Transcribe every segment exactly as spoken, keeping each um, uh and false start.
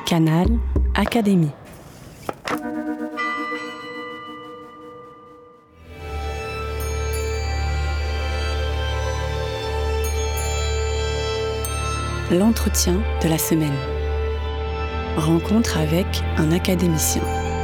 Canal Académie. L'entretien de la semaine. Rencontre avec un académicien.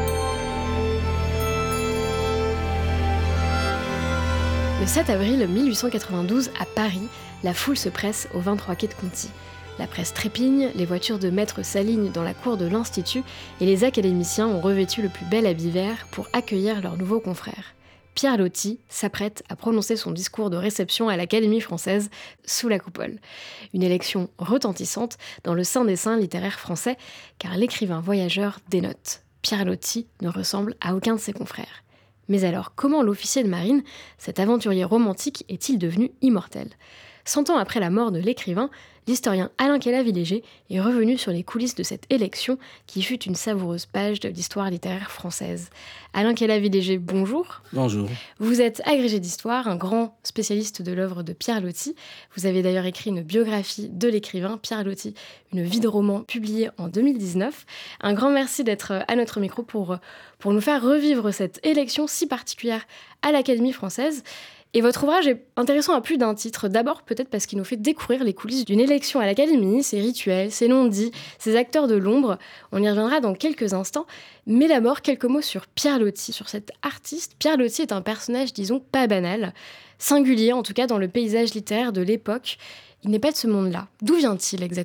Le sept avril mille huit cent quatre-vingt-douze, à Paris, la foule se presse au vingt-trois quai de Conti. La presse trépigne, les voitures de maîtres s'alignent dans la cour de l'Institut et les académiciens ont revêtu le plus bel habit vert pour accueillir leurs nouveaux confrères. Pierre Loti s'apprête à prononcer son discours de réception à l'Académie française sous la coupole. Une élection retentissante dans le sein des saints littéraires français, car l'écrivain voyageur dénote. Pierre Loti ne ressemble à aucun de ses confrères. Mais alors, comment l'officier de marine, cet aventurier romantique, est-il devenu immortel ? Cent ans après la mort de l'écrivain, l'historien Alain Cala-Villéger est revenu sur les coulisses de cette élection qui fut une savoureuse page de l'histoire littéraire française. Alain Cala-Villéger, bonjour. Bonjour. Vous êtes agrégé d'histoire, un grand spécialiste de l'œuvre de Pierre Loti. Vous avez d'ailleurs écrit une biographie de l'écrivain Pierre Loti, une vie de roman publiée en deux mille dix-neuf. Un grand merci d'être à notre micro pour, pour nous faire revivre cette élection si particulière à l'Académie française. Et votre ouvrage est intéressant à plus d'un titre. D'abord, peut-être parce qu'il nous fait découvrir les coulisses d'une élection à l'Académie, ses rituels, ses non-dits, ses acteurs de l'ombre. On y reviendra dans quelques instants. Mais d'abord, quelques mots sur Pierre Loti, sur cet artiste. Pierre Loti est un personnage, disons, pas banal, singulier en tout cas dans le paysage littéraire de l'époque. Il n'est pas de ce monde-là. D'où vient-il exactement ?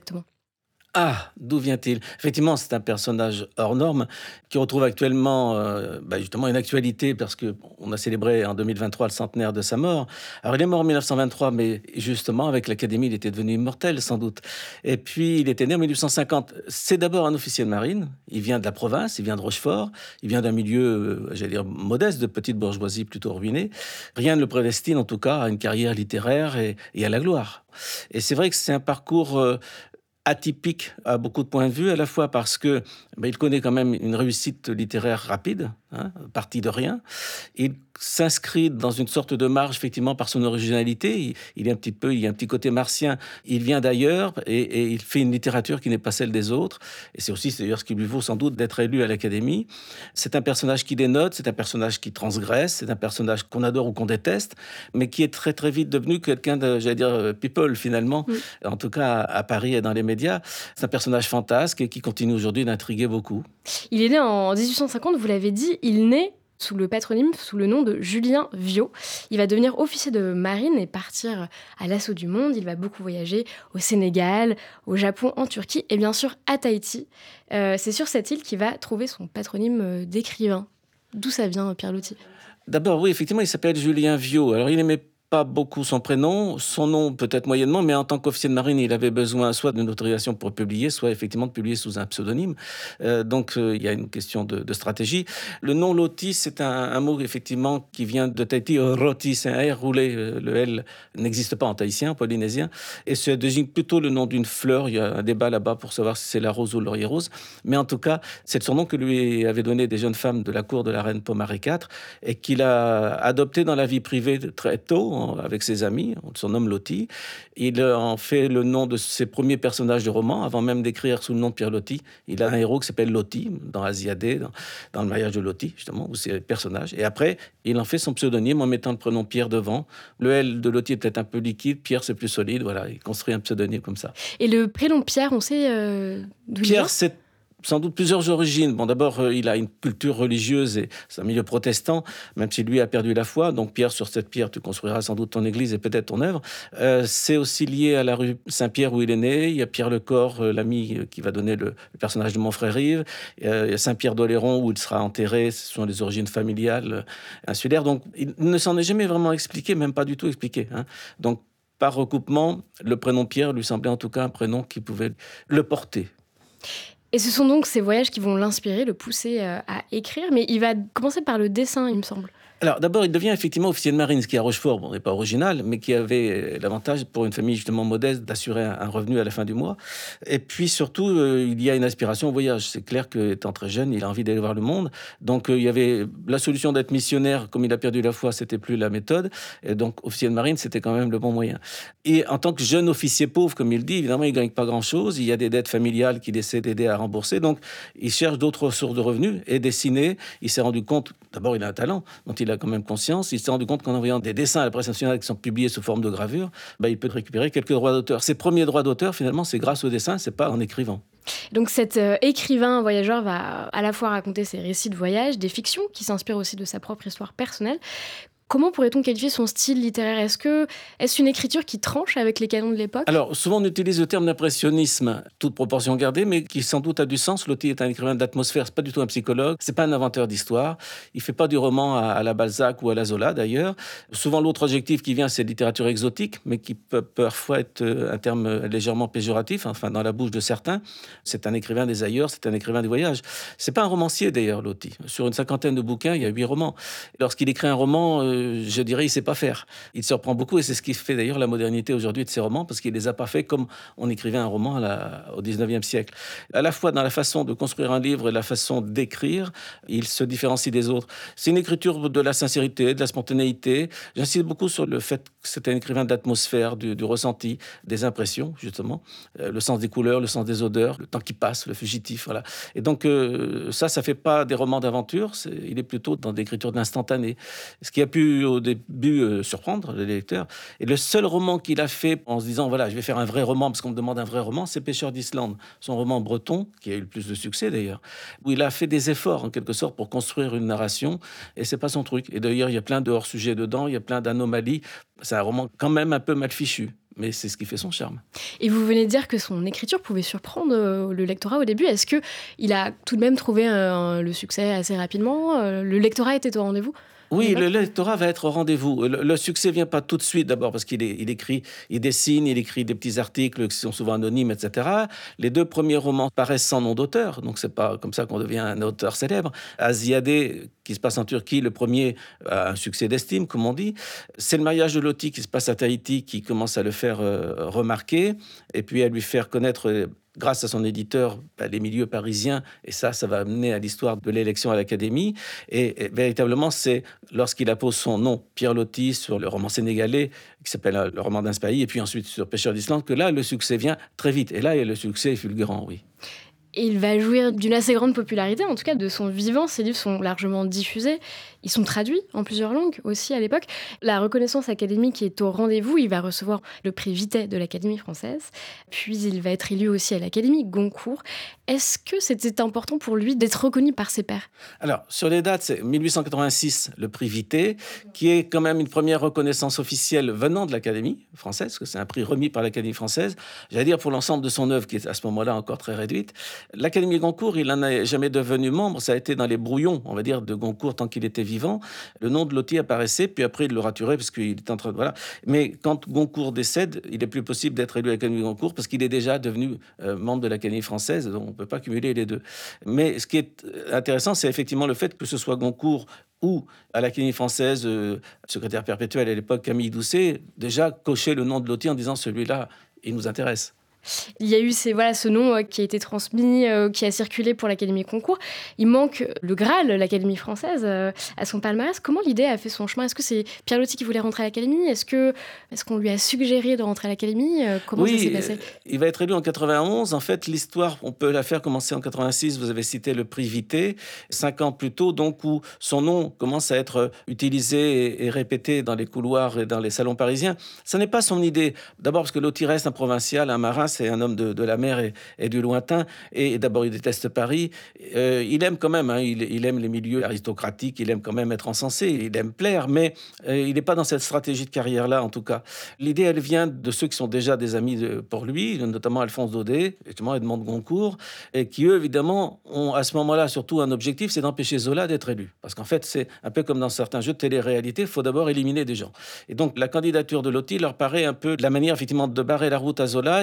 Ah, d'où vient-il ? Effectivement, c'est un personnage hors norme qui retrouve actuellement euh, bah justement une actualité parce qu'on a célébré en deux mille vingt-trois le centenaire de sa mort. Alors, il est mort en mille neuf cent vingt-trois, mais justement, avec l'Académie, il était devenu immortel, sans doute. Et puis, il était né en mille huit cent cinquante. C'est d'abord un officier de marine. Il vient de la province, il vient de Rochefort. Il vient d'un milieu, euh, j'allais dire, modeste, de petite bourgeoisie plutôt ruinée. Rien ne le prédestine, en tout cas, à une carrière littéraire et, et à la gloire. Et c'est vrai que c'est un parcours... Euh, atypique à beaucoup de points de vue, à la fois parce que ben, il connaît quand même une réussite littéraire rapide, hein, parti de rien. Il s'inscrit dans une sorte de marge, effectivement, par son originalité. Il, il est un petit peu, il y a un petit côté martien. Il vient d'ailleurs et, et il fait une littérature qui n'est pas celle des autres. Et c'est aussi, c'est d'ailleurs, ce qui lui vaut sans doute d'être élu à l'Académie. C'est un personnage qui dénote, c'est un personnage qui transgresse, c'est un personnage qu'on adore ou qu'on déteste, mais qui est très très vite devenu quelqu'un de, j'allais dire, people finalement, oui. En tout cas à Paris et dans les médias. C'est un personnage fantasque et qui continue aujourd'hui d'intriguer beaucoup. Il est né en dix-huit cent cinquante, vous l'avez dit, il naît sous le patronyme, sous le nom de Julien Viaud. Il va devenir officier de marine et partir à l'assaut du monde. Il va beaucoup voyager au Sénégal, au Japon, en Turquie et bien sûr à Tahiti. Euh, c'est sur cette île qu'il va trouver son patronyme d'écrivain. D'où ça vient, Pierre Loti ? D'abord, oui, effectivement, il s'appelle Julien Viaud. Alors, il aimait pas beaucoup son prénom, son nom peut-être moyennement, mais en tant qu'officier de marine, il avait besoin soit d'une autorisation pour publier, soit effectivement de publier sous un pseudonyme. Euh, donc euh, il y a une question de, de stratégie. Le nom Loti, c'est un, un mot effectivement qui vient de Tahiti. Roti, c'est un R roulé. Le L n'existe pas en tahitien, en polynésien, et ça désigne plutôt le nom d'une fleur. Il y a un débat là-bas pour savoir si c'est la rose ou le laurier rose, mais en tout cas, c'est le surnom que lui avaient donné des jeunes femmes de la cour de la reine Pomaré quatre et qu'il a adopté dans la vie privée très tôt avec ses amis. On le surnomme Loti. Il en fait le nom de ses premiers personnages de romans, avant même d'écrire sous le nom de Pierre Loti. Il a un héros qui s'appelle Loti, dans Asiadé, dans, dans le mariage de Loti, justement, où c'est le personnage. Et après, il en fait son pseudonyme en mettant le prénom Pierre devant. Le L de Loti est peut-être un peu liquide, Pierre c'est plus solide, voilà, il construit un pseudonyme comme ça. Et le prénom Pierre, on sait euh, d'où il vient ? Pierre, c'est sans doute plusieurs origines. Bon, d'abord, euh, il a une culture religieuse et c'est un milieu protestant, même si lui a perdu la foi. Donc, Pierre, sur cette pierre, tu construiras sans doute ton église et peut-être ton œuvre. Euh, c'est aussi lié à la rue Saint-Pierre où il est né. Il y a Pierre Lecor, euh, l'ami qui va donner le, le personnage de Montfrère-Rive. Euh, il y a Saint-Pierre d'Oléron où il sera enterré. Ce sont les origines familiales euh, insulaires. Donc, il ne s'en est jamais vraiment expliqué, même pas du tout expliqué. Hein. Donc, par recoupement, le prénom Pierre lui semblait en tout cas un prénom qui pouvait le porter. Et ce sont donc ces voyages qui vont l'inspirer, le pousser à écrire, mais il va commencer par le dessin, il me semble. Alors d'abord, il devient effectivement officier de marine, ce qui à Rochefort, bon, n'est pas original, mais qui avait l'avantage pour une famille justement modeste d'assurer un, un revenu à la fin du mois. Et puis surtout, euh, il y a une aspiration au voyage. C'est clair qu'étant très jeune, il a envie d'aller voir le monde. Donc euh, il y avait la solution d'être missionnaire, comme il a perdu la foi, c'était plus la méthode. Et donc officier de marine, c'était quand même le bon moyen. Et en tant que jeune officier pauvre, comme il dit, évidemment, il ne gagne pas grand-chose. Il y a des dettes familiales qu'il essaie d'aider à rembourser. Donc il cherche d'autres sources de revenus. Et dessiner, il s'est rendu compte, d'abord il a un talent dont il a quand même conscience. Il s'est rendu compte qu'en envoyant des dessins à la presse nationale qui sont publiés sous forme de gravure, bah, il peut récupérer quelques droits d'auteur. Ses premiers droits d'auteur, finalement, c'est grâce au dessin, c'est pas en écrivant. Donc cet euh, écrivain voyageur va à la fois raconter ses récits de voyage, des fictions qui s'inspirent aussi de sa propre histoire personnelle. Comment pourrait-on qualifier son style littéraire ? Est-ce que est-ce une écriture qui tranche avec les canons de l'époque ? Alors, souvent on utilise le terme d'impressionnisme, toute proportion gardée, mais qui sans doute a du sens. Loti est un écrivain d'atmosphère, c'est pas du tout un psychologue, c'est pas un inventeur d'histoire. Il fait pas du roman à, à la Balzac ou à la Zola d'ailleurs. Souvent l'autre adjectif qui vient, c'est littérature exotique, mais qui peut parfois être un terme légèrement péjoratif, enfin dans la bouche de certains. C'est un écrivain des ailleurs, c'est un écrivain des voyages. C'est pas un romancier d'ailleurs, Loti. Sur une cinquantaine de bouquins, il y a huit romans. Lorsqu'il écrit un roman, euh, je dirais, il sait pas faire. Il surprend beaucoup et c'est ce qui fait d'ailleurs la modernité aujourd'hui de ses romans parce qu'il les a pas fait comme on écrivait un roman à la, au dix-neuvième siècle. À la fois dans la façon de construire un livre et la façon d'écrire, il se différencie des autres. C'est une écriture de la sincérité, de la spontanéité. J'insiste beaucoup sur le fait que c'est un écrivain d'atmosphère, du, du ressenti, des impressions, justement. Euh, le sens des couleurs, le sens des odeurs, le temps qui passe, le fugitif, voilà. Et donc, euh, ça, ça fait pas des romans d'aventure, c'est, il est plutôt dans l'écriture de l'instantané. Ce qui a pu au début euh, surprendre les lecteurs. Et le seul roman qu'il a fait en se disant, voilà, je vais faire un vrai roman, parce qu'on me demande un vrai roman, c'est Pêcheur d'Islande, son roman breton, qui a eu le plus de succès d'ailleurs, où il a fait des efforts, en quelque sorte, pour construire une narration, et c'est pas son truc. Et d'ailleurs, il y a plein de hors-sujets dedans, il y a plein d'anomalies. C'est un roman quand même un peu mal fichu. Mais c'est ce qui fait son charme. Et vous venez de dire que son écriture pouvait surprendre euh, le lectorat au début. Est-ce qu'il a tout de même trouvé euh, le succès assez rapidement ? euh, Le lectorat était au rendez-vous ? Oui, le lectorat va être au rendez-vous. Le, le succès vient pas tout de suite, d'abord parce qu'il est, il écrit, il dessine, il écrit des petits articles qui sont souvent anonymes, et cetera. Les deux premiers romans paraissent sans nom d'auteur, donc c'est pas comme ça qu'on devient un auteur célèbre. Aziadé, qui se passe en Turquie, le premier a un succès d'estime, comme on dit. C'est le mariage de Loti qui se passe à Tahiti qui commence à le faire euh, remarquer et puis à lui faire connaître... Euh, grâce à son éditeur, bah, les milieux parisiens, et ça, ça va amener à l'histoire de l'élection à l'Académie. Et, et véritablement, c'est lorsqu'il appose son nom, Pierre Loti, sur le roman sénégalais, qui s'appelle Le roman d'un Spahi, et puis ensuite sur Pêcheur d'Islande, que là, le succès vient très vite. Et là, le succès est fulgurant, oui. Et il va jouir d'une assez grande popularité, en tout cas de son vivant. Ses livres sont largement diffusés. Ils sont traduits en plusieurs langues aussi à l'époque. La reconnaissance académique est au rendez-vous. Il va recevoir le prix Vitet de l'Académie française. Puis il va être élu aussi à l'Académie Goncourt. Est-ce que c'était important pour lui d'être reconnu par ses pairs ? Alors, sur les dates, c'est mille huit cent quatre-vingt-six, le prix Vitet, qui est quand même une première reconnaissance officielle venant de l'Académie française, parce que c'est un prix remis par l'Académie française. J'allais dire pour l'ensemble de son œuvre, qui est à ce moment-là encore très réduite. L'Académie Goncourt, il n'en est jamais devenu membre. Ça a été dans les brouillons, on va dire, de Goncourt tant qu'il était vivant. Le nom de Loti apparaissait, puis après, il le raturé parce qu'il est en train de... Voilà. Mais quand Goncourt décède, il n'est plus possible d'être élu à l'Académie Goncourt parce qu'il est déjà devenu euh, membre de l'Académie française, donc on ne peut pas cumuler les deux. Mais ce qui est intéressant, c'est effectivement le fait que ce soit Goncourt ou à l'Académie française, euh, secrétaire perpétuel à l'époque, Camille Doucet, déjà coché le nom de Loti en disant celui-là, il nous intéresse. Il y a eu ces, voilà, ce nom euh, qui a été transmis, euh, qui a circulé pour l'Académie Goncourt. Il manque le Graal, l'Académie française, euh, à son palmarès. Comment l'idée a fait son chemin ? Est-ce que c'est Pierre Loti qui voulait rentrer à l'Académie ? Est-ce que, est-ce qu'on lui a suggéré de rentrer à l'Académie ? euh, Comment oui, ça s'est passé ? Il va être élu en quatre-vingt-onze. En fait, l'histoire, on peut la faire commencer en quatre-vingt-six. Vous avez cité le prix Vitet, cinq ans plus tôt, donc où son nom commence à être utilisé et, et répété dans les couloirs et dans les salons parisiens. Ça n'est pas son idée. D'abord parce que Loti reste un provincial, un marin. C'est un homme de, de la mer et, et du lointain. Et, et d'abord, il déteste Paris. Euh, il aime quand même, hein, il, il aime les milieux aristocratiques, il aime quand même être encensé, il aime plaire, mais euh, il n'est pas dans cette stratégie de carrière-là, en tout cas. L'idée, elle vient de ceux qui sont déjà des amis de, pour lui, notamment Alphonse Daudet, justement Edmond de Goncourt, et qui, eux, évidemment, ont à ce moment-là surtout un objectif, c'est d'empêcher Zola d'être élu. Parce qu'en fait, c'est un peu comme dans certains jeux de télé-réalité, il faut d'abord éliminer des gens. Et donc, la candidature de Loti leur paraît un peu de la manière, effectivement, de barrer la route à Zola et en, fait,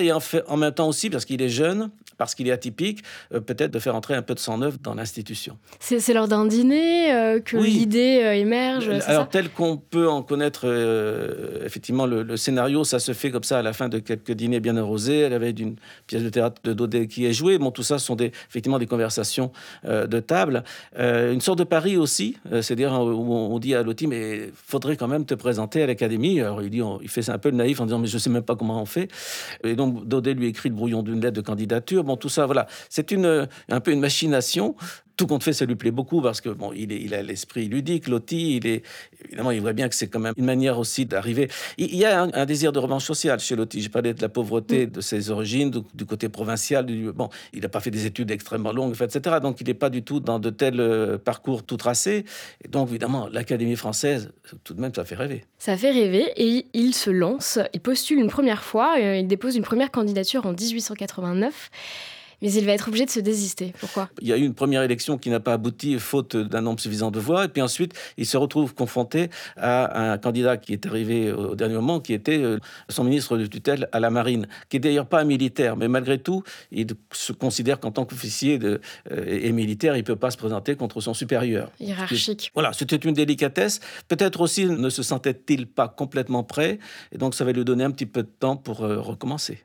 en même temps aussi, parce qu'il est jeune, parce qu'il est atypique, euh, peut-être de faire entrer un peu de sang neuf dans l'institution. C'est, c'est lors d'un dîner euh, que oui. l'idée euh, émerge, c'est Alors, ça tel qu'on peut en connaître, euh, effectivement, le, le scénario, ça se fait comme ça à la fin de quelques dîners bien arrosés, à la veille d'une pièce de théâtre de Daudet qui est jouée. Bon, tout ça sont des, effectivement des conversations euh, de table. Euh, une sorte de pari aussi, euh, c'est-à-dire où on, on dit à Loti, mais il faudrait quand même te présenter à l'Académie. Alors, il dit, on, il fait un peu le naïf en disant, mais je ne sais même pas comment on fait. Et donc, Daudet lui écrit le brouillon d'une lettre de candidature. Bon, tout ça, voilà. C'est une, un peu une machination. Tout compte fait, ça lui plaît beaucoup parce que bon, il, est, il a l'esprit ludique, Loti, il est évidemment, il voit bien que c'est quand même une manière aussi d'arriver. Il, il y a un, un désir de revanche sociale chez Loti. J'ai parlé de la pauvreté, de ses origines, du, du côté provincial. Du, bon, il n'a pas fait des études extrêmement longues, et cetera. Donc, il n'est pas du tout dans de tels euh, parcours tout tracés. Et donc, évidemment, l'Académie française, tout de même, ça fait rêver. Ça fait rêver et il se lance. Il postule une première fois, euh, il dépose une première candidature en dix-huit cent quatre-vingt-neuf. Mais il va être obligé de se désister. Pourquoi ? Il y a eu une première élection qui n'a pas abouti, faute d'un nombre suffisant de voix. Et puis ensuite, il se retrouve confronté à un candidat qui est arrivé au dernier moment, qui était son ministre de tutelle à la Marine, qui n'est d'ailleurs pas un militaire. Mais malgré tout, il se considère qu'en tant qu'officier de, euh, et militaire, il ne peut pas se présenter contre son supérieur. Hiérarchique. Voilà, c'était une délicatesse. Peut-être aussi ne se sentait-il pas complètement prêt. Et donc, ça va lui donner un petit peu de temps pour euh, recommencer.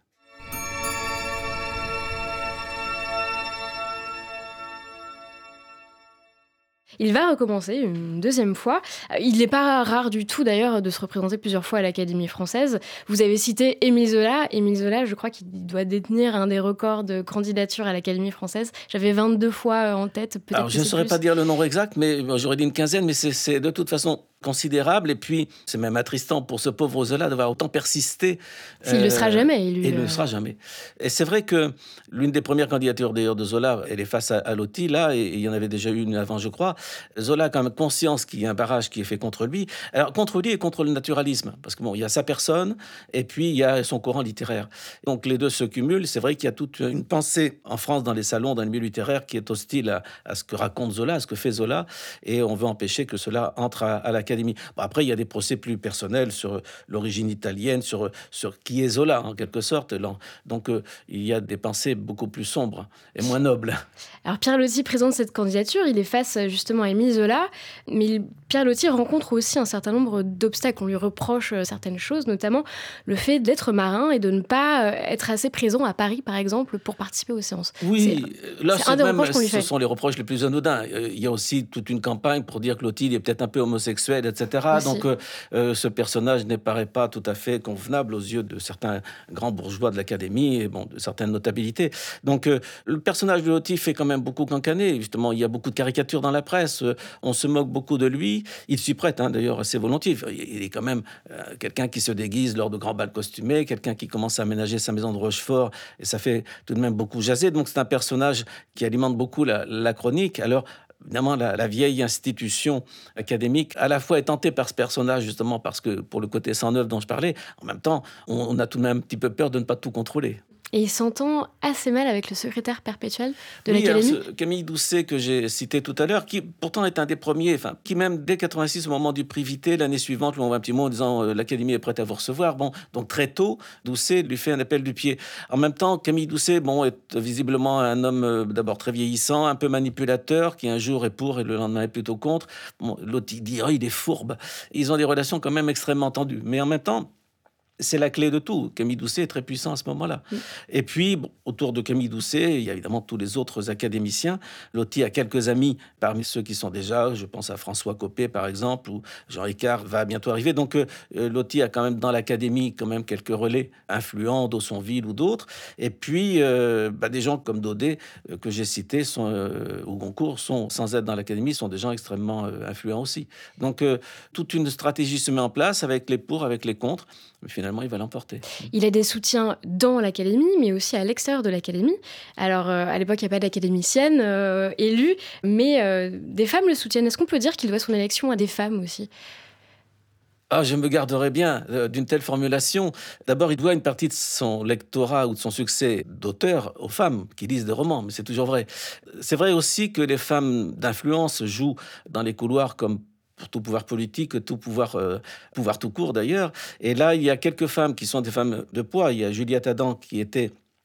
Il va recommencer une deuxième fois. Il n'est pas rare du tout, d'ailleurs, de se représenter plusieurs fois à l'Académie française. Vous avez cité Émile Zola. Émile Zola, je crois qu'il doit détenir un des records de candidature à l'Académie française. J'avais vingt-deux fois en tête. Peut-être Alors, je ne saurais plus. pas dire le nombre exact, mais j'aurais dit une quinzaine, mais c'est, c'est de toute façon considérable. Et puis, c'est même attristant pour ce pauvre Zola d'avoir autant persisté. Il ne euh, le sera jamais. Lui, il ne euh... le sera jamais. Et c'est vrai que l'une des premières candidatures, d'ailleurs, de Zola, elle est face à, à Loti, là, et il y en avait déjà eu une avant, je crois. Zola a quand même conscience qu'il y a un barrage qui est fait contre lui. Alors, contre lui et contre le naturalisme. Parce que bon, il y a sa personne, et puis il y a son courant littéraire. Donc, les deux se cumulent. C'est vrai qu'il y a toute une pensée en France, dans les salons, dans les milieux littéraires, qui est hostile à, à ce que raconte Zola, à ce que fait Zola, et on veut empêcher que cela entre à, à l'Académie. Bon, après, il y a des procès plus personnels sur l'origine italienne, sur, sur qui est Zola, en quelque sorte. Donc, euh, il y a des pensées beaucoup plus sombres et moins nobles. Alors, Pierre Loti présente cette candidature. Il est face, justement, à Émile Zola. Mais Pierre Loti rencontre aussi un certain nombre d'obstacles. On lui reproche certaines choses, notamment le fait d'être marin et de ne pas être assez présent à Paris, par exemple, pour participer aux séances. Oui, c'est, là, c'est c'est un des même, reproches qu'on lui ce fait. sont les reproches les plus anodins. Il y a aussi toute une campagne pour dire que Loti est peut-être un peu homosexuel, et cetera. Aussi. Donc, euh, euh, ce personnage n'apparaît pas tout à fait convenable aux yeux de certains grands bourgeois de l'Académie et bon, de certaines notabilités. Donc, euh, le personnage de Loti fait quand même beaucoup cancaner. Justement, il y a beaucoup de caricatures dans la presse. Euh, on se moque beaucoup de lui. Il s'y prête, hein, d'ailleurs, assez volontiers. Il est quand même euh, quelqu'un qui se déguise lors de grands bals costumés, quelqu'un qui commence à aménager sa maison de Rochefort, et ça fait tout de même beaucoup jaser. Donc, c'est un personnage qui alimente beaucoup la, la chronique. Alors, évidemment, la, la vieille institution académique, à la fois est tentée par ce personnage, justement, parce que pour le côté cent neuf dont je parlais, en même temps, on, on a tout de même un petit peu peur de ne pas tout contrôler. Et il s'entend assez mal avec le secrétaire perpétuel de oui, l'Académie. Alors, ce Camille Doucet, que j'ai cité tout à l'heure, qui pourtant est un des premiers, enfin, qui même dès quatre-vingt-six, au moment du prix Vité, l'année suivante, lui envoie un petit mot en disant euh, l'Académie est prête à vous recevoir. Bon, donc très tôt, Doucet lui fait un appel du pied. En même temps, Camille Doucet, bon, est visiblement un homme euh, d'abord très vieillissant, un peu manipulateur, qui un jour est pour et le lendemain est plutôt contre. Bon, l'autre il dit oh, il est fourbe. Ils ont des relations quand même extrêmement tendues, mais en même temps, c'est la clé de tout. Camille Doucet est très puissant à ce moment-là. Oui. Et puis, bon, autour de Camille Doucet, il y a évidemment tous les autres académiciens. Loti a quelques amis parmi ceux qui sont déjà, je pense à François Copé, par exemple, ou Jean Ricard va bientôt arriver. Donc, euh, Loti a quand même dans l'académie quand même quelques relais influents, d'Aussonville ou d'autres. Et puis, euh, bah, des gens comme Daudet, euh, que j'ai cités, sont, euh, ou Goncourt, sont, sans être dans l'académie, sont des gens extrêmement euh, influents aussi. Donc, euh, toute une stratégie se met en place avec les pour, avec les contre. Mais finalement, il va l'emporter. Il a des soutiens dans l'Académie, mais aussi à l'extérieur de l'Académie. Alors, euh, à l'époque, il n'y a pas d'académicienne euh, élue, mais euh, des femmes le soutiennent. Est-ce qu'on peut dire qu'il doit son élection à des femmes aussi ? Ah, je me garderais bien euh, d'une telle formulation. D'abord, il doit une partie de son lectorat ou de son succès d'auteur aux femmes qui lisent des romans, mais c'est toujours vrai. C'est vrai aussi que les femmes d'influence jouent dans les couloirs comme pour tout pouvoir politique, tout pouvoir, euh, pouvoir tout court d'ailleurs. Et là, il y a quelques femmes qui sont des femmes de poids. Il y a Juliette Adam qui était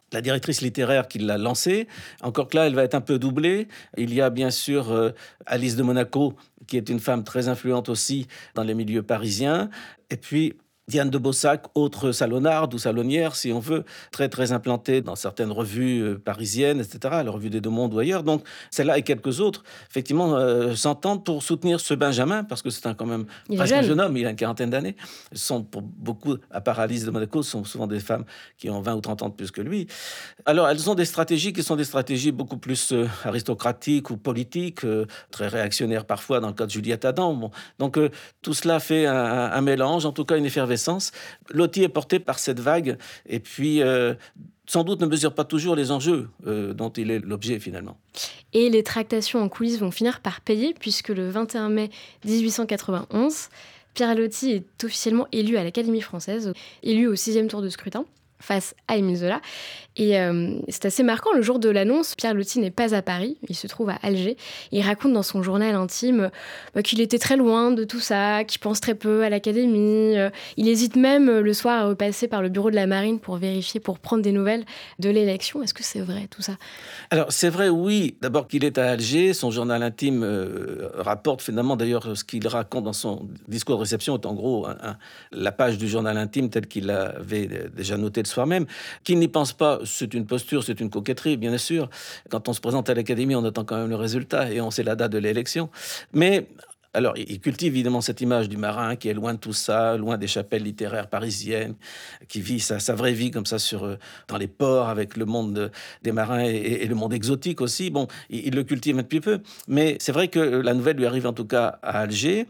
la directrice littéraire qui l'a lancée. Encore que là, elle va être un peu doublée. Il y a bien sûr euh, Alice de Monaco, qui est une femme très influente aussi dans les milieux parisiens. Et puis, Diane de Baussac, autre salonnarde ou salonnière, si on veut, très très implantée dans certaines revues euh, parisiennes, et cetera, la revue des Deux Mondes ou ailleurs. Donc, celle-là et quelques autres, effectivement, euh, s'entendent pour soutenir ce Benjamin, parce que c'est un, quand même Il est presque un jeune. jeune homme, il a une quarantaine d'années. Ce sont pour beaucoup, à part Alice de Monaco, ce sont souvent des femmes qui ont vingt ou trente ans de plus que lui. Alors, elles ont des stratégies qui sont des stratégies beaucoup plus euh, aristocratiques ou politiques, euh, très réactionnaires parfois, dans le cas de Juliette Adam. Bon. Donc, euh, tout cela fait un, un, un mélange, en tout cas une effervescence. Loti est porté par cette vague et puis euh, sans doute ne mesure pas toujours les enjeux euh, dont il est l'objet finalement. Et les tractations en coulisses vont finir par payer puisque le vingt et un mai dix-huit cent quatre-vingt-onze, Pierre Loti est officiellement élu à l'Académie française, élu au sixième tour de scrutin face à Émile Zola. Et euh, c'est assez marquant, le jour de l'annonce, Pierre Loti n'est pas à Paris, il se trouve à Alger. Il raconte dans son journal intime bah, qu'il était très loin de tout ça, qu'il pense très peu à l'Académie. Euh, il hésite même euh, le soir à repasser par le bureau de la Marine pour vérifier, pour prendre des nouvelles de l'élection. Est-ce que c'est vrai tout ça ? Alors c'est vrai, oui. D'abord qu'il est à Alger, son journal intime euh, rapporte finalement d'ailleurs ce qu'il raconte dans son discours de réception est en gros un, un, la page du journal intime telle qu'il l'avait déjà noté le soir même. Qu'il n'y pense pas, c'est une posture, c'est une coquetterie, bien sûr. Quand on se présente à l'Académie, on attend quand même le résultat et on sait la date de l'élection. Mais alors, il cultive évidemment cette image du marin qui est loin de tout ça, loin des chapelles littéraires parisiennes, qui vit sa, sa vraie vie comme ça sur, dans les ports avec le monde de, des marins et, et le monde exotique aussi. Bon, il, il le cultive un petit peu, mais c'est vrai que la nouvelle lui arrive en tout cas à Alger.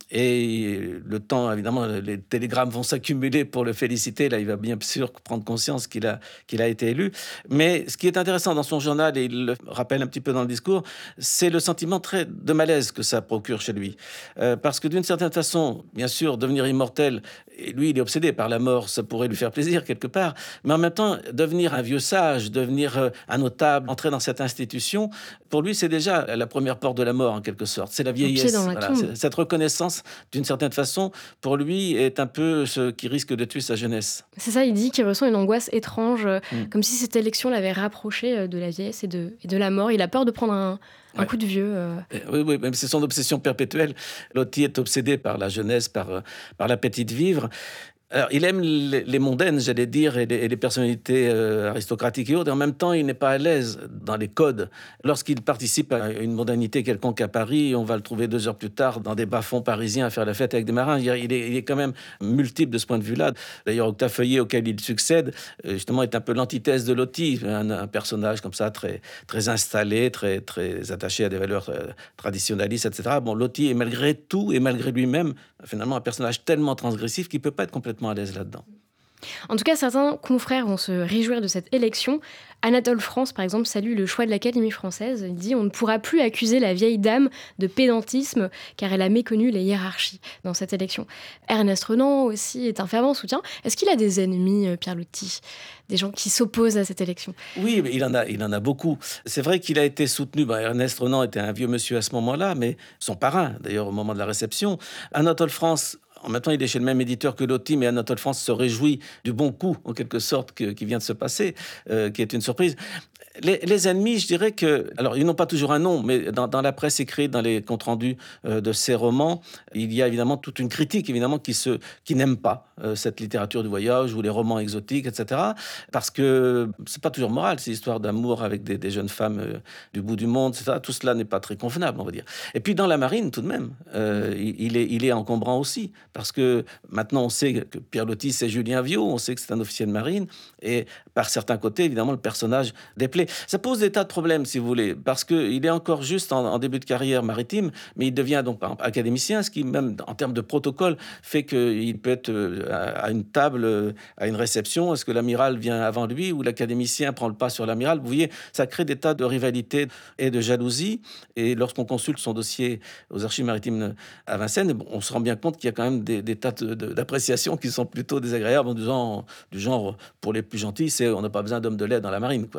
Et le temps, évidemment, les télégrammes vont s'accumuler pour le féliciter. Là, il va bien sûr prendre conscience qu'il a, qu'il a été élu. Mais ce qui est intéressant dans son journal, et il le rappelle un petit peu dans le discours, c'est le sentiment très de malaise que ça procure chez lui. Euh, parce que d'une certaine façon, bien sûr, devenir immortel, et lui, il est obsédé par la mort, ça pourrait lui faire plaisir quelque part. Mais en même temps, devenir un vieux sage, devenir euh, un notable, entrer dans cette institution, pour lui, c'est déjà la première porte de la mort, en quelque sorte. C'est la vieillesse. Dans la Voilà. C'est, cette reconnaissance, d'une certaine façon, pour lui, est un peu ce qui risque de tuer sa jeunesse. C'est ça, il dit qu'il ressent une angoisse étrange, Mm. comme si cette élection l'avait rapproché de la vieillesse et de, et de la mort. Il a peur de prendre un, un Ouais. coup de vieux. Euh... Oui, oui, même c'est son obsession perpétuelle. Loti est obsédé par la jeunesse, par, euh, par l'appétit de vivre. Alors, il aime les, les mondaines, j'allais dire, et les, et les personnalités euh, aristocratiques et autres, et en même temps, il n'est pas à l'aise dans les codes. Lorsqu'il participe à une mondanité quelconque à Paris, on va le trouver deux heures plus tard dans des bas-fonds parisiens à faire la fête avec des marins. Il est, il est quand même multiple de ce point de vue-là. D'ailleurs, Octave Feuillet, auquel il succède, justement, est un peu l'antithèse de Loti, un, un personnage comme ça, très, très installé, très, très attaché à des valeurs euh, traditionnalistes, et cetera. Bon, Loti est malgré tout et malgré lui-même, finalement, un personnage tellement transgressif qu'il ne peut pas être complètement à l'aise là-dedans. En tout cas, certains confrères vont se réjouir de cette élection. Anatole France, par exemple, salue le choix de l'Académie française. Il dit « On ne pourra plus accuser la vieille dame de pédantisme car elle a méconnu les hiérarchies dans cette élection. » Ernest Renan aussi est un fervent soutien. Est-ce qu'il a des ennemis, Pierre Loti ? Des gens qui s'opposent à cette élection ? Oui, mais il en a, il en a beaucoup. C'est vrai qu'il a été soutenu. Ben, Ernest Renan était un vieux monsieur à ce moment-là, mais son parrain, d'ailleurs, au moment de la réception. Anatole France... En même temps, il est chez le même éditeur que Loti, mais Anatole France se réjouit du bon coup, en quelque sorte, que, qui vient de se passer, euh, qui est une surprise. Les, les ennemis, je dirais que... Alors, ils n'ont pas toujours un nom, mais dans, dans la presse écrite, dans les comptes rendus euh, de ces romans, il y a évidemment toute une critique, évidemment, qui, se, qui n'aime pas euh, cette littérature du voyage ou les romans exotiques, et cetera. Parce que c'est pas toujours moral, ces histoires d'amour avec des, des jeunes femmes euh, du bout du monde, et cetera. Tout cela n'est pas très convenable, on va dire. Et puis, dans la marine, tout de même, euh, il, est, il est encombrant aussi. Parce que maintenant, on sait que Pierre Loti, c'est Julien Viau, on sait que c'est un officier de marine, et par certains côtés, évidemment, le personnage déplaît. Ça pose des tas de problèmes, si vous voulez, parce qu'il est encore juste en, en début de carrière maritime, mais il devient donc par exemple, académicien, ce qui, même en termes de protocole, fait qu'il peut être à une table, à une réception. Est-ce que l'amiral vient avant lui ou l'académicien prend le pas sur l'amiral ? Vous voyez, ça crée des tas de rivalités et de jalousie. Et lorsqu'on consulte son dossier aux archives maritimes à Vincennes, on se rend bien compte qu'il y a quand même des, des tas de, de, d'appréciations qui sont plutôt désagréables, en disant, du genre, pour les plus gentils, c'est on n'a pas besoin d'hommes de lait dans la marine, quoi. Il nous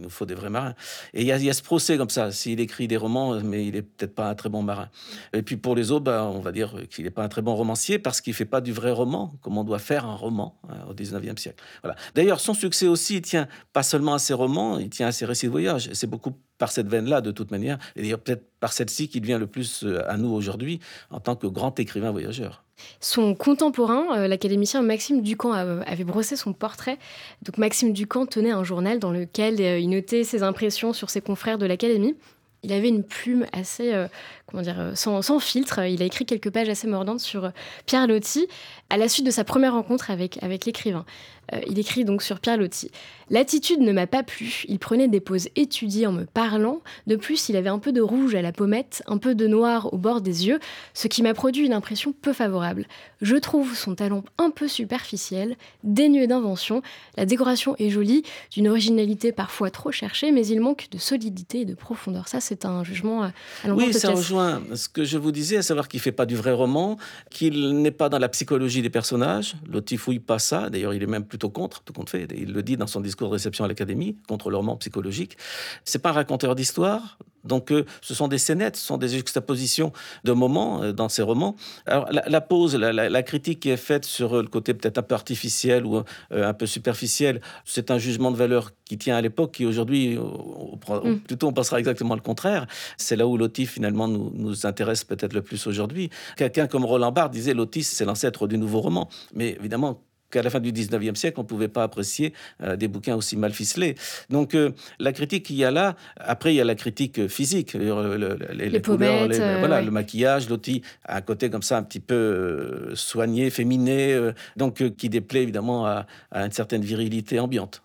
nous faut des vrais marins. Et il y a, il y a ce procès comme ça. S'il écrit des romans, mais il est peut-être pas un très bon marin. Et puis pour les autres, bah, on va dire qu'il n'est pas un très bon romancier parce qu'il fait pas du vrai roman, comme on doit faire un roman hein, au dix-neuvième siècle. Voilà. D'ailleurs, son succès aussi, il tient pas seulement à ses romans, il tient à ses récits de voyage. Et c'est beaucoup par cette veine-là, de toute manière, et d'ailleurs peut-être par celle-ci qui devient le plus à nous aujourd'hui en tant que grand écrivain voyageur. Son contemporain, euh, l'académicien Maxime Ducamp, euh, avait brossé son portrait. Donc Maxime Ducamp tenait un journal dans lequel euh, il notait ses impressions sur ses confrères de l'Académie. Il avait une plume assez, euh, comment dire, euh, sans, sans filtre. Il a écrit quelques pages assez mordantes sur euh, Pierre Loti à la suite de sa première rencontre avec, avec l'écrivain. Euh, il écrit donc sur Pierre Loti. « L'attitude ne m'a pas plu. Il prenait des poses étudiées en me parlant. De plus, il avait un peu de rouge à la pommette, un peu de noir au bord des yeux, ce qui m'a produit une impression peu favorable. Je trouve son talent un peu superficiel, dénué d'invention. La décoration est jolie, d'une originalité parfois trop cherchée, mais il manque de solidité et de profondeur. » Ça, c'est un jugement à l'endroit Oui, de ça Casse. rejoint ce que je vous disais, à savoir qu'il ne fait pas du vrai roman, qu'il n'est pas dans la psychologie des personnages. Loti fouille pas ça. D'ailleurs, il est même plutôt contre, tout compte fait. Il le dit dans son discours de réception à l'Académie, contre le roman psychologique. C'est pas un raconteur d'histoire. Donc, euh, ce sont des scénettes, ce sont des juxtapositions de moments euh, dans ces romans. Alors, la, la pause, la, la, la critique qui est faite sur euh, le côté peut-être un peu artificiel ou euh, un peu superficiel, c'est un jugement de valeur qui tient à l'époque, qui aujourd'hui, on, on, Mm. plutôt on pensera exactement le contraire. C'est là où Loti, finalement, nous, nous intéresse peut-être le plus aujourd'hui. Quelqu'un comme Roland Barthes disait Loti, c'est l'ancêtre du nouveau roman. Mais évidemment, qu'à la fin du dix-neuvième siècle, on ne pouvait pas apprécier euh, des bouquins aussi mal ficelés. Donc, euh, la critique qu'il y a là, après, il y a la critique physique, le, le, les, les couleurs, pommettes, les, euh, voilà, ouais. le maquillage. Loti a un côté comme ça, un petit peu euh, soigné, féminé, euh, donc euh, qui déplaît évidemment à, à une certaine virilité ambiante.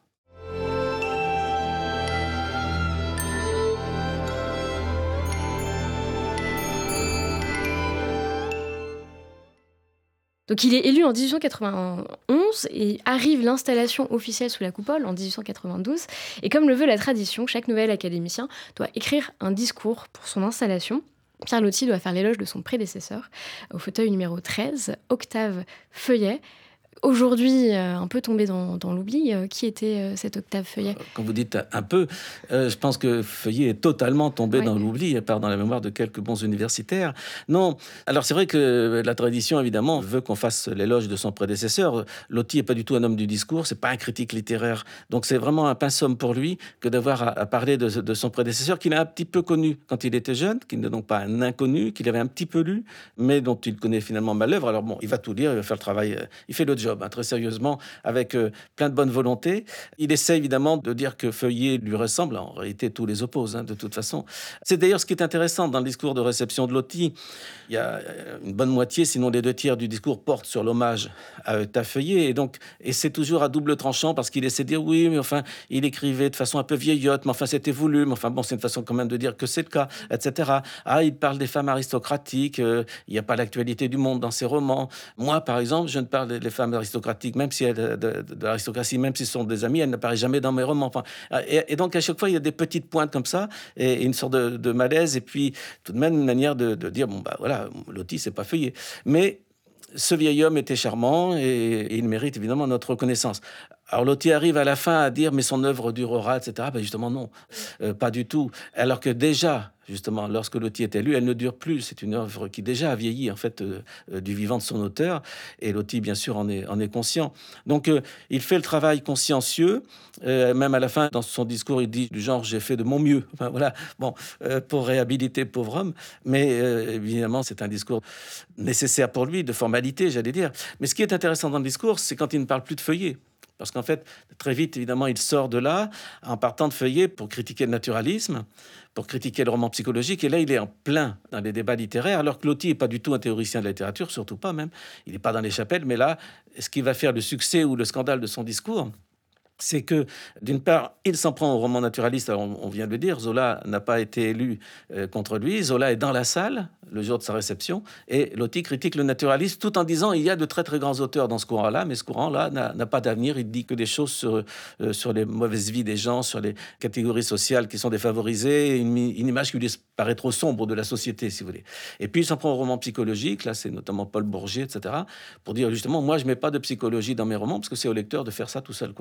Donc il est élu en dix-huit cent quatre-vingt-onze et arrive l'installation officielle sous la coupole en dix-huit cent quatre-vingt-douze. Et comme le veut la tradition, chaque nouvel académicien doit écrire un discours pour son installation. Pierre Loti doit faire l'éloge de son prédécesseur au fauteuil numéro treize, Octave Feuillet. Aujourd'hui, euh, un peu tombé dans, dans l'oubli, euh, qui était euh, cet Octave Feuillet ? Quand vous dites un peu, euh, je pense que Feuillet est totalement tombé Ouais. dans l'oubli, à part dans la mémoire de quelques bons universitaires. Non, alors c'est vrai que la tradition, évidemment, veut qu'on fasse l'éloge de son prédécesseur. Loti n'est pas du tout un homme du discours, c'est pas un critique littéraire. Donc c'est vraiment un pinceau pour lui que d'avoir à, à parler de, de son prédécesseur, qu'il a un petit peu connu quand il était jeune, qu'il n'est donc pas un inconnu, qu'il avait un petit peu lu, mais dont il connaît finalement mal l'œuvre. Alors bon, il va tout lire, il va faire le travail, euh, il fait le job. Hein, très sérieusement, avec euh, plein de bonne volonté. Il essaie évidemment de dire que Feuillet lui ressemble. En réalité, tous les opposent, hein, de toute façon. C'est d'ailleurs ce qui est intéressant dans le discours de réception de Loti. Il y a une bonne moitié, sinon les deux tiers du discours portent sur l'hommage à Octave Feuillet. Et, donc, et c'est toujours à double tranchant parce qu'il essaie de dire oui, mais enfin, il écrivait de façon un peu vieillotte, mais enfin, c'était voulu. Mais enfin, bon, c'est une façon quand même de dire que c'est le cas, et cetera. Ah, il parle des femmes aristocratiques. Euh, il n'y a pas l'actualité du monde dans ses romans. Moi, par exemple, je ne parle des femmes aristocratiques, même si elles, de, de, de l'aristocratie, même si ce sont des amis, elles n'apparaissent jamais dans mes romans. Enfin, et, et donc, à chaque fois, il y a des petites pointes comme ça, et, et une sorte de, de malaise, et puis tout de même une manière de, de dire, bon, bah voilà, Loti, c'est pas Feuillet. Mais ce vieil homme était charmant, et, et il mérite évidemment notre reconnaissance. Alors Loti arrive à la fin à dire, mais son œuvre durera, et cetera. Ben justement, non, euh, pas du tout. Alors que déjà, justement, lorsque Loti est élue, elle ne dure plus. C'est une œuvre qui déjà a vieilli, en fait, euh, euh, du vivant de son auteur. Et Loti, bien sûr, en est, en est conscient. Donc, euh, il fait le travail consciencieux. Euh, même à la fin, dans son discours, il dit du genre, j'ai fait de mon mieux. Enfin, voilà, bon, euh, pour réhabiliter le pauvre homme. Mais euh, évidemment, c'est un discours nécessaire pour lui, de formalité, j'allais dire. Mais ce qui est intéressant dans le discours, c'est quand il ne parle plus de Feuillet. Parce qu'en fait, très vite, évidemment, il sort de là en partant de Feuillet pour critiquer le naturalisme, pour critiquer le roman psychologique. Et là, il est en plein dans les débats littéraires, alors que Loti n'est pas du tout un théoricien de la littérature, surtout pas même. Il n'est pas dans les chapelles. Mais là, ce qui va faire le succès ou le scandale de son discours, c'est que, d'une part, il s'en prend au roman naturaliste. Alors, on, on vient de le dire, Zola n'a pas été élu euh, contre lui. Zola est dans la salle le jour de sa réception, et Loti critique le naturalisme tout en disant il y a de très très grands auteurs dans ce courant-là, mais ce courant-là n'a, n'a pas d'avenir. Il dit que des choses sur, euh, sur les mauvaises vies des gens, sur les catégories sociales qui sont défavorisées, une, une image qui lui paraît trop sombre de la société, si vous voulez. Et puis il s'en prend au roman psychologique, là c'est notamment Paul Bourget, et cetera, pour dire justement, moi je mets pas de psychologie dans mes romans, parce que c'est au lecteur de faire ça tout seul, quoi. Et là,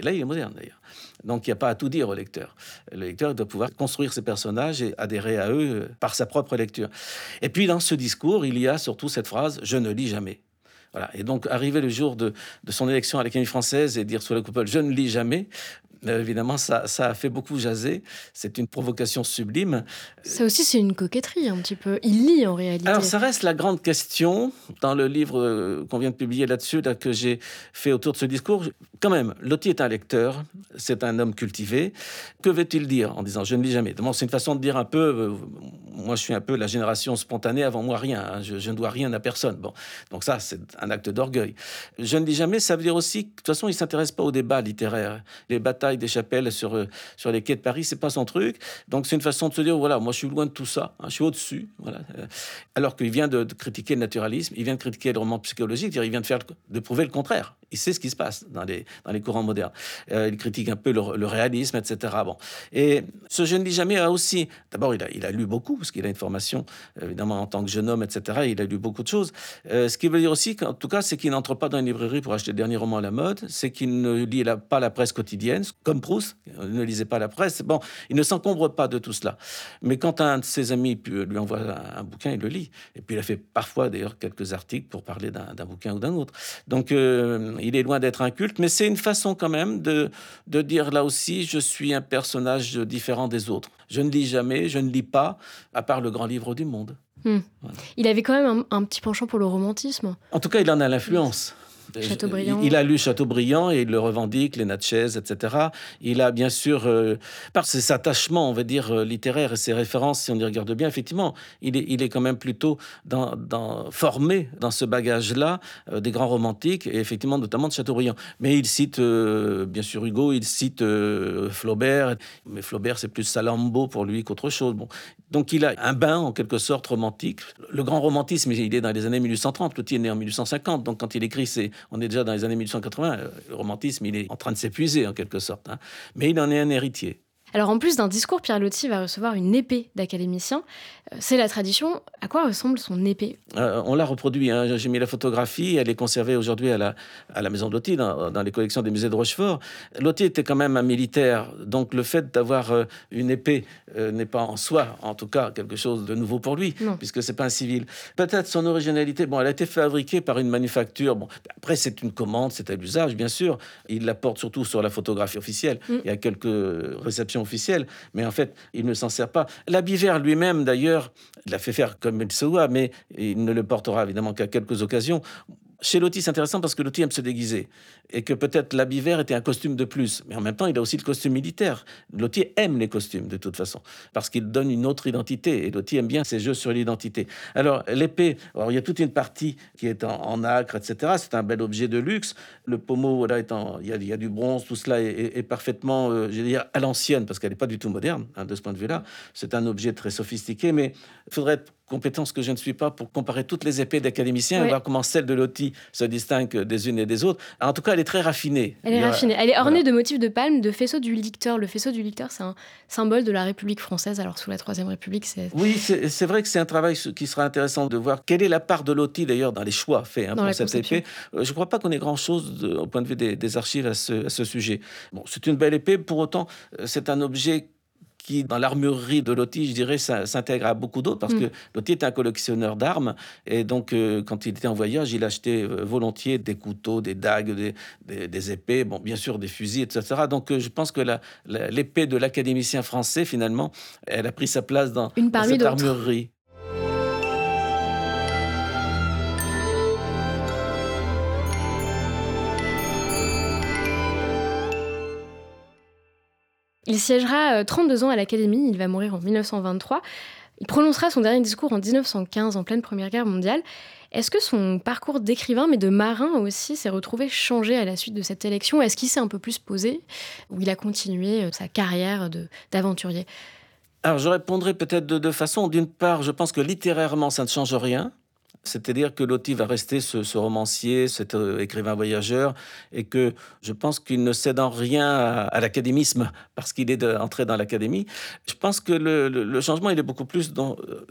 là, il est moderne d'ailleurs. Donc, il n'y a pas à tout dire au lecteur. Le lecteur doit pouvoir construire ses personnages et adhérer à eux par sa propre lecture. Et puis, dans ce discours, il y a surtout cette phrase « Je ne lis jamais ». Voilà. Et donc, arriver le jour de, de son élection à l'Académie française et dire sous la coupole « Je ne lis jamais », Euh, évidemment, ça, ça a fait beaucoup jaser. C'est une provocation sublime. Ça aussi, c'est une coquetterie un petit peu. Il lit en réalité. Alors, ça reste la grande question dans le livre euh, qu'on vient de publier là-dessus, là, que j'ai fait autour de ce discours. Quand même, Loti est un lecteur, c'est un homme cultivé. Que veut-il dire en disant « je ne lis jamais » Bon, c'est une façon de dire un peu, euh, moi je suis un peu la génération spontanée, avant moi rien, hein, je, je ne dois rien à personne. Bon, donc ça, c'est un acte d'orgueil. Je ne lis jamais, ça veut dire aussi que de toute façon, il ne s'intéresse pas au débat littéraire. Les batailles des chapelles sur, euh, sur les quais de Paris, c'est pas son truc. Donc c'est une façon de se dire, voilà, moi je suis loin de tout ça, hein, je suis au-dessus. Voilà. Alors qu'il vient de, de critiquer le naturalisme, il vient de critiquer le roman psychologique, il vient de, faire, de prouver le contraire. Il sait ce qui se passe dans les, dans les courants modernes. Euh, il critique un peu le, le réalisme, et cetera. Bon. Et ce Je ne lis jamais a aussi... D'abord, il a, il a lu beaucoup, parce qu'il a une formation, évidemment, en tant que jeune homme, et cetera. Il a lu beaucoup de choses. Euh, ce qui veut dire aussi, qu'en tout cas, c'est qu'il n'entre pas dans une librairie pour acheter le dernier roman à la mode. C'est qu'il ne lit la, pas la presse quotidienne, comme Proust. Il ne lisait pas la presse. Bon, il ne s'encombre pas de tout cela. Mais quand un de ses amis lui envoie un, un bouquin, il le lit. Et puis, il a fait parfois, d'ailleurs, quelques articles pour parler d'un, d'un bouquin ou d'un autre. Donc... Euh, il est loin d'être inculte, mais c'est une façon quand même de, de dire là aussi, je suis un personnage différent des autres. Je ne lis jamais, je ne lis pas, à part le grand livre du monde. Mmh. Voilà. Il avait quand même un, un petit penchant pour le romantisme. En tout cas, il en a l'influence. Chateaubriand. Il a lu Chateaubriand et il le revendique, les Natchez, et cetera. Il a bien sûr, euh, par ses attachements, on va dire, euh, littéraires et ses références, si on y regarde bien, effectivement, il est, il est quand même plutôt dans, dans, formé dans ce bagage-là euh, des grands romantiques et effectivement, notamment de Chateaubriand. Mais il cite, euh, bien sûr, Hugo, il cite euh, Flaubert, mais Flaubert, c'est plus Salammbô pour lui qu'autre chose. Bon. Donc, il a un bain, en quelque sorte, romantique. Le grand romantisme, il est dans les années mille huit cent trente. Loti est né en mille huit cent cinquante. Donc, quand il écrit, c'est, on est déjà dans les années mille huit cent quatre-vingts. Le romantisme, il est en train de s'épuiser, en quelque sorte. Hein. Mais il en est un héritier. Alors, en plus d'un discours, Pierre Loti va recevoir une épée d'académicien. C'est la tradition. À quoi ressemble son épée ? euh, On l'a reproduit. Hein. J'ai mis la photographie. Elle est conservée aujourd'hui à la, à la maison de Loti, dans, dans les collections des musées de Rochefort. Loti était quand même un militaire. Donc, le fait d'avoir euh, une épée euh, n'est pas en soi, en tout cas, quelque chose de nouveau pour lui, non. Puisque c'est pas un civil. Peut-être son originalité. Bon, elle a été fabriquée par une manufacture. Bon, après, c'est une commande, c'est à l'usage, bien sûr. Il la porte surtout sur la photographie officielle. Mm. Il y a quelques réceptions officielle, mais en fait, il ne s'en sert pas. L'habit vert lui-même, d'ailleurs, il l'a fait faire comme il se doit, mais il ne le portera évidemment qu'à quelques occasions. Chez Loti, c'est intéressant parce que Loti aime se déguiser et que peut-être l'habit vert était un costume de plus. Mais en même temps, il a aussi le costume militaire. Loti aime les costumes, de toute façon, parce qu'il donne une autre identité. Et Loti aime bien ces jeux sur l'identité. Alors, l'épée, alors, il y a toute une partie qui est en, en acre, et cetera. C'est un bel objet de luxe. Le pommeau, là, étant, il, y a, il y a du bronze, tout cela est, est, est parfaitement, euh, je veux dire, à l'ancienne, parce qu'elle n'est pas du tout moderne, hein, de ce point de vue-là. C'est un objet très sophistiqué, mais il faudrait être compétence que je ne suis pas pour comparer toutes les épées d'académiciens, oui. Et voir comment celle de Loti se distingue des unes et des autres. En tout cas, elle est très raffinée. Elle est raffinée. Elle est ornée voilà. de motifs de palme, de faisceau du licteur. Le faisceau du licteur, c'est un symbole de la République française. Alors, sous la Troisième République, c'est... Oui, c'est, c'est vrai que c'est un travail qui sera intéressant de voir quelle est la part de Loti, d'ailleurs, dans les choix faits hein, pour cette épée. Je ne crois pas qu'on ait grand-chose de, au point de vue des, des archives à ce, à ce sujet. Bon, c'est une belle épée. Pour autant, c'est un objet qui, dans l'armurerie de Loti, je dirais, ça, s'intègre à beaucoup d'autres, parce mm. que Loti était un collectionneur d'armes, et donc, euh, quand il était en voyage, il achetait euh, volontiers des couteaux, des dagues, des, des, des épées, bon, bien sûr, des fusils, et cetera. Donc, euh, je pense que la, la, l'épée de l'académicien français, finalement, elle a pris sa place dans, Une dans cette d'autres. armurerie. Il siégera trente-deux ans à l'Académie, il va mourir en dix-neuf cent vingt-trois. Il prononcera son dernier discours en dix-neuf cent quinze, en pleine Première Guerre mondiale. Est-ce que son parcours d'écrivain, mais de marin aussi, s'est retrouvé changé à la suite de cette élection ? Est-ce qu'il s'est un peu plus posé, ou il a continué sa carrière de, d'aventurier ? Alors, je répondrai peut-être de deux façons. D'une part, je pense que littérairement, ça ne change rien. C'est-à-dire que Loti va rester ce, ce romancier, cet euh, écrivain voyageur, et que je pense qu'il ne cède en rien à, à l'académisme parce qu'il est de, entré dans l'académie. Je pense que le, le, le changement, il est beaucoup plus dans, euh,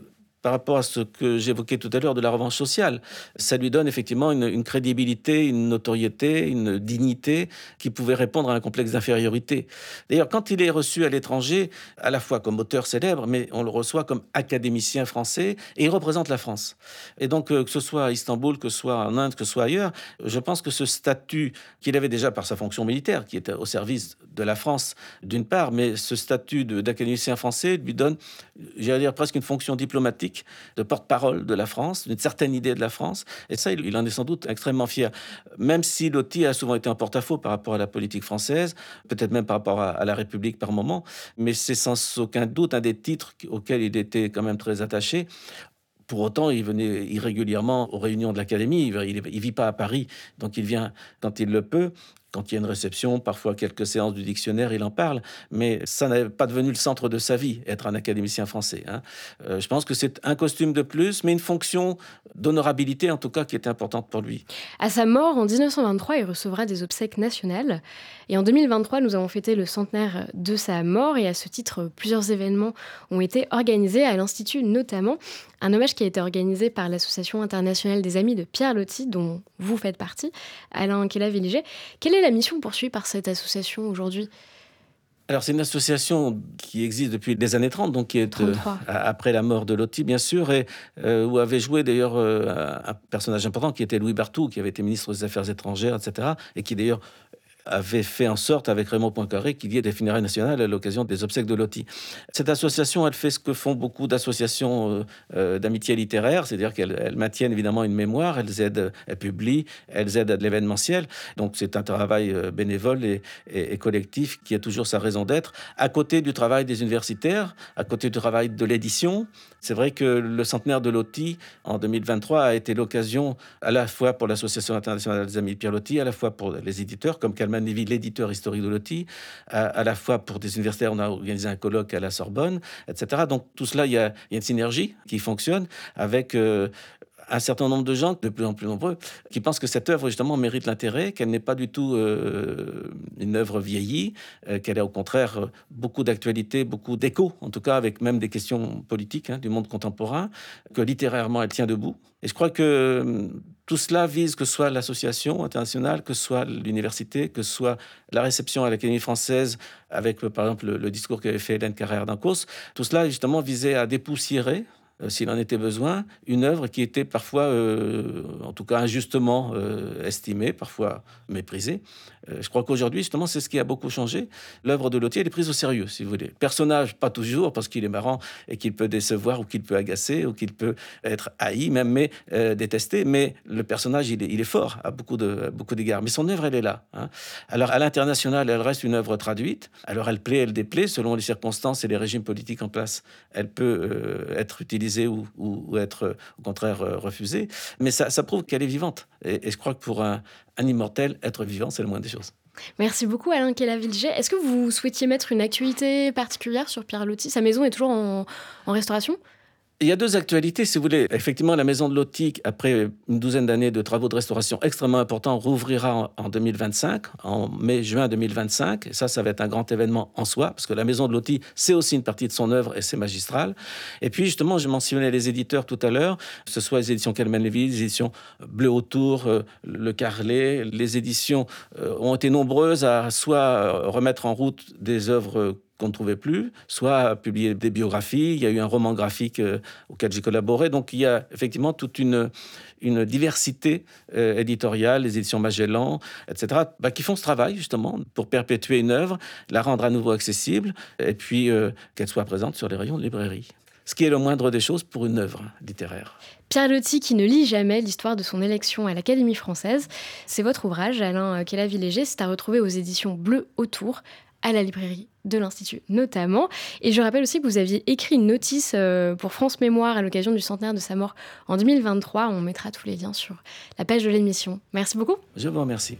par rapport à ce que j'évoquais tout à l'heure de la revanche sociale. Ça lui donne effectivement une, une crédibilité, une notoriété, une dignité qui pouvait répondre à un complexe d'infériorité. D'ailleurs, quand il est reçu à l'étranger, à la fois comme auteur célèbre, mais on le reçoit comme académicien français, et il représente la France. Et donc, euh, que ce soit à Istanbul, que ce soit en Inde, que ce soit ailleurs, je pense que ce statut qu'il avait déjà par sa fonction militaire, qui était au service de la France d'une part, mais ce statut de, d'académicien français lui donne, j'allais dire, presque une fonction diplomatique de porte-parole de la France, d'une certaine idée de la France, et ça, il, il en est sans doute extrêmement fier. Même si Loti a souvent été en porte-à-faux par rapport à la politique française, peut-être même par rapport à, à la République par moment, mais c'est sans aucun doute un des titres auxquels il était quand même très attaché. Pour autant, il venait irrégulièrement aux réunions de l'Académie. Il ne vit pas à Paris, donc il vient quand il le peut. Quand il y a une réception, parfois quelques séances du dictionnaire, il en parle. Mais ça n'est pas devenu le centre de sa vie, être un académicien français. Hein. Euh, je pense que c'est un costume de plus, mais une fonction d'honorabilité, en tout cas, qui est importante pour lui. À sa mort, en dix-neuf cent vingt-trois, il recevra des obsèques nationales. Et en deux mille vingt-trois, nous avons fêté le centenaire de sa mort. Et à ce titre, plusieurs événements ont été organisés à l'Institut, notamment un hommage qui a été organisé par l'Association internationale des amis de Pierre Loti, dont vous faites partie, Alain Kella-Villiger. Quelle est la mission poursuivie par cette association aujourd'hui ? Alors, c'est une association qui existe depuis les années trente, donc qui est euh, après la mort de Loti, bien sûr, et euh, où avait joué d'ailleurs euh, un personnage important qui était Louis Barthou, qui avait été ministre des Affaires étrangères, et cetera, et qui d'ailleurs avait fait en sorte, avec Raymond Poincaré, qu'il y ait des funérailles nationales à l'occasion des obsèques de Loti. Cette association, elle fait ce que font beaucoup d'associations euh, euh, d'amitié littéraire, c'est-à-dire qu'elles elles maintiennent évidemment une mémoire, elles aident, elles publient, elles aident à de l'événementiel. Donc c'est un travail euh, bénévole et, et, et collectif qui a toujours sa raison d'être, à côté du travail des universitaires, à côté du travail de l'édition. C'est vrai que le centenaire de Loti, en deux mille vingt-trois, a été l'occasion à la fois pour l'Association internationale des amis de Pierre Loti, à la fois pour les éditeurs, comme Kalman Levy, l'éditeur historique de Loti, à, à la fois pour des universitaires, on a organisé un colloque à la Sorbonne, et cetera. Donc tout cela, il y a, il y a une synergie qui fonctionne avec euh, un certain nombre de gens, de plus en plus nombreux, qui pensent que cette œuvre, justement, mérite l'intérêt, qu'elle n'est pas du tout euh, une œuvre vieillie, euh, qu'elle a au contraire beaucoup d'actualité, beaucoup d'écho, en tout cas avec même des questions politiques hein, du monde contemporain, que littérairement elle tient debout. Et je crois que euh, tout cela vise, que ce soit l'association internationale, que ce soit l'université, que ce soit la réception à l'Académie française, avec par exemple le, le discours qu'avait fait Hélène Carrère d'Ancos, tout cela justement visait à dépoussiérer, Euh, s'il en était besoin, une œuvre qui était parfois, euh, en tout cas injustement euh, estimée, parfois méprisée. Euh, je crois qu'aujourd'hui, justement, c'est ce qui a beaucoup changé. L'œuvre de Loti, elle est prise au sérieux, si vous voulez. Personnage, pas toujours, parce qu'il est marrant et qu'il peut décevoir ou qu'il peut agacer ou qu'il peut être haï, même, mais euh, détesté. Mais le personnage, il est, il est fort à beaucoup, de, à beaucoup d'égards. Mais son œuvre, elle est là. Hein. Alors, à l'international, elle reste une œuvre traduite. Alors, elle plaît, elle déplaît, selon les circonstances et les régimes politiques en place. Elle peut euh, être utilisée Ou, ou, ou être euh, au contraire euh, refusée, mais ça, ça prouve qu'elle est vivante. Et, et je crois que pour un, un immortel, être vivant, c'est le moins des choses. Merci beaucoup Alain Kella-Villiger. Est-ce que vous souhaitiez mettre une actualité particulière sur Pierre Loti ? Sa maison est toujours en, en restauration ? Il y a deux actualités, si vous voulez. Effectivement, la maison de Loti, après une douzaine d'années de travaux de restauration extrêmement importants, rouvrira en, en deux mille vingt-cinq, en mai-juin deux mille vingt-cinq. Et ça, ça va être un grand événement en soi, parce que la maison de Loti, c'est aussi une partie de son œuvre et c'est magistral. Et puis, justement, je mentionnais les éditeurs tout à l'heure, que ce soit les éditions Kalman Levy, les éditions Bleu Autour, euh, Le Carlet. Les éditions euh, ont été nombreuses à soit remettre en route des œuvres qu'on ne trouvait plus, soit publier des biographies. Il y a eu un roman graphique euh, auquel j'ai collaboré. Donc, il y a effectivement toute une, une diversité euh, éditoriale, les éditions Magellan, et cetera, bah, qui font ce travail, justement, pour perpétuer une œuvre, la rendre à nouveau accessible, et puis euh, qu'elle soit présente sur les rayons de librairie. Ce qui est le moindre des choses pour une œuvre littéraire. Pierre Loti qui ne lit jamais, l'histoire de son élection à l'Académie française. C'est votre ouvrage, Alain Kella-Villiger. C'est à retrouver aux éditions Bleu Autour, à la librairie de l'Institut notamment. Et je rappelle aussi que vous aviez écrit une notice pour France Mémoire à l'occasion du centenaire de sa mort en deux mille vingt-trois. On mettra tous les liens sur la page de l'émission. Merci beaucoup. Je vous remercie.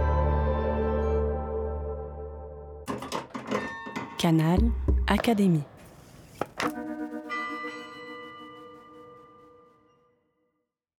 Canal Académie.